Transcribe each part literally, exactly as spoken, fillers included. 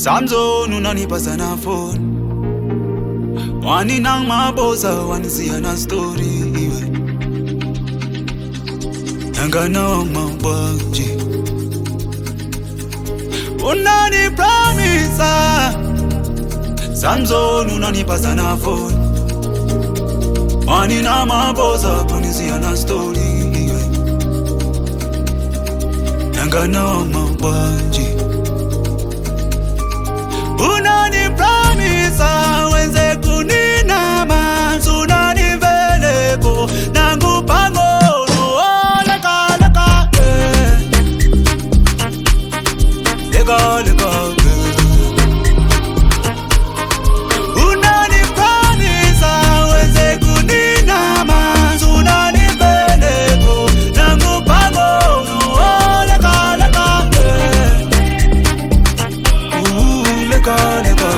Samson unanipasa na phone. Wani nang maboza wani siya na story iwe. Nangana wa mabaji. Unani promise. Samson unanipasa na phone. Wani nang maboza wani siya na story iwe. Nangana wa mabaji. Unani promise wenze kunina manzuna ni veleko nangu pango no leka leka leka leka. Unani promise wenze kunina manzuna ni veleko nangu pango no leka leka leka leka.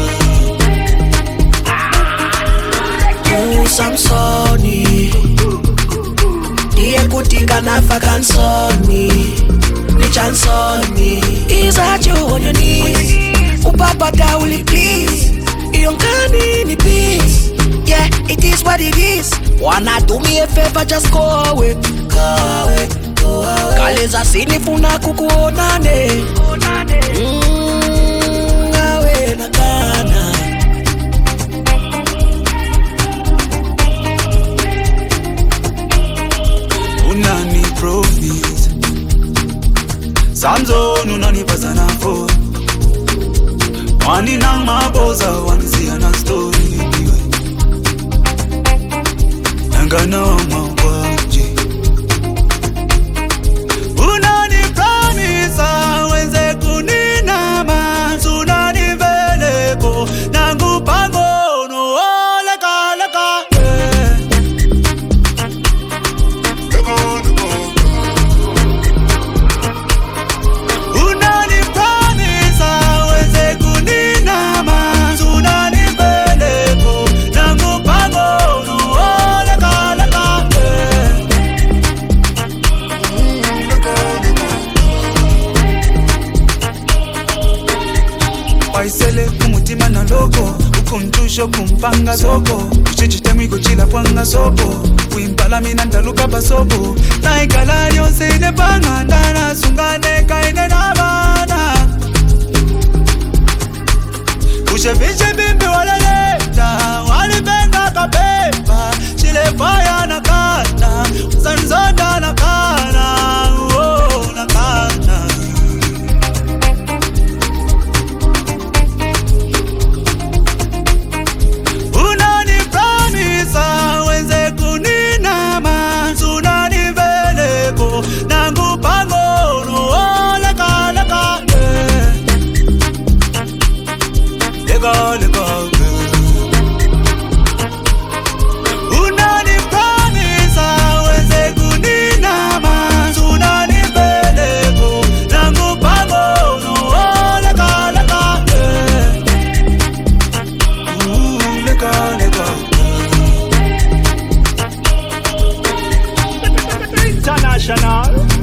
Samsoni diye kutika nafa kansoni ni chansoni. Is that you on your knees? Upapa dauli please. Yonkani ni peace. Yeah, it is what it is. Wanna do me a favor, just go away. Go away, go away. Kaleza sinifuna kukuonane. Mmm, awe nakana. Unani promise Samson unanipasa na phone. Wani nang maboza wani siya na story iwe. Nangana wa mabaji. Unani promise wenze kunina manzuna ni veleko nangu pango no leka leka Paisele kumutima na logo ukuntusho kumpanga soko uchichitemu iko chila pwanga sopo kuimpala mina ndaluka basopo na ikala yonse ine panga ndana sungane kaine nabana usheviche bimbi waleleta walipenga kapepa chile faya na kana zanzonda na kana oh na kana. Wenze kunina manzuna ni veleko nangu pango no leka leka leka leka. Unani promise wenze kunina manzuna ni veleko nangu pango no leka leka leka leka. International.